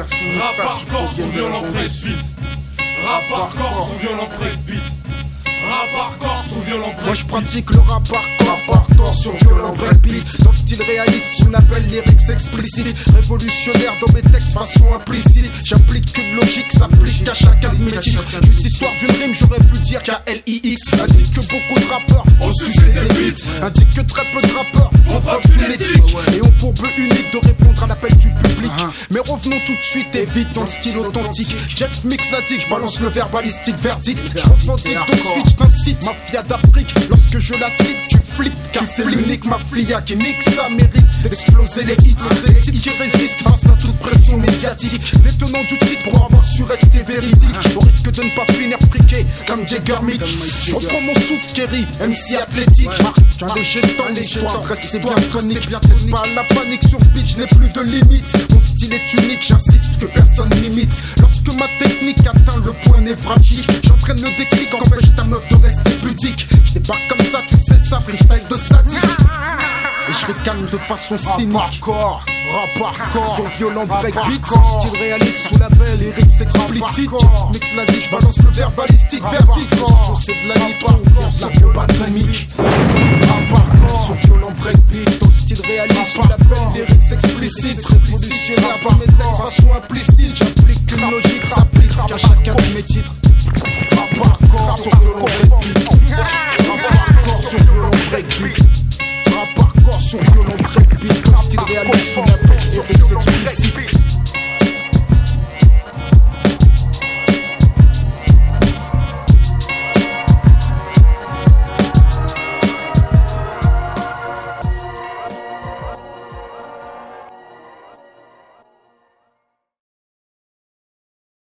version Rap hardcore sous violent breakbeat. Rap hardcore sous violent breakbeat. Rap hardcore sous violent breakbeat. Moi je pratique le rap hardcore sur violent breakbeat. Dans le style réaliste, ce qu'on appelle lyrics explicites. Révolutionnaire dans mes textes, façon implicite. J'applique qu'une logique, s'applique à chacun de mes titres. Juste histoire d'une rime, j'aurais pu dire K-L-I-X. Indique que beaucoup de rappeurs ont sucé des beats. Indique que très peu de rappeurs font preuve d'une éthique et ont pour but unique de répondre à l'appel du public. Mais revenons tout de suite et vite dans le style authentique. Jeff mix la zik, je balance le verbalistique verdict. Je revendique de suite, je t'incite, mafia d'Afrique. Lorsque je la cite, tu flippes, car c'est l'unique mafia qui nique. Ça mérite d'exploser les hits. C'est les titres qui résistent face à toute pression médiatique. Détenant du titre pour avoir su rester véridique. Au risque de ne pas finir friqué comme Jagger Mick. Je reprends mon souffle, Kerry, MC athlétique. J'ai un léger temps, l'histoire reste bien tonique. C'est pas la panique sur ce beat, je n'ai plus de limite. Mon style est unique, j'insiste que personne n'imite. Lorsque ma technique atteint le point névralgique, j'entraîne le déclic, empêche ta meuf de rester pudique. Je débarque comme ça, tu sais ça, freestyle de sadique. Et je ricane de façon cynique. Rap hardcore, sur violent breakbeat. Style réaliste sous label, lyrics explicite. Mix la zik, je balance le verbalistique verdict. C'est de la nitro, la bombe atomique. Rap hardcore, sur violent breakbeat. Dans le style réaliste sous label, lyrics explicite. Révolutionnaire par mes textes, façon implicite. J'applique une logique, s'applique à chacun de mes titres.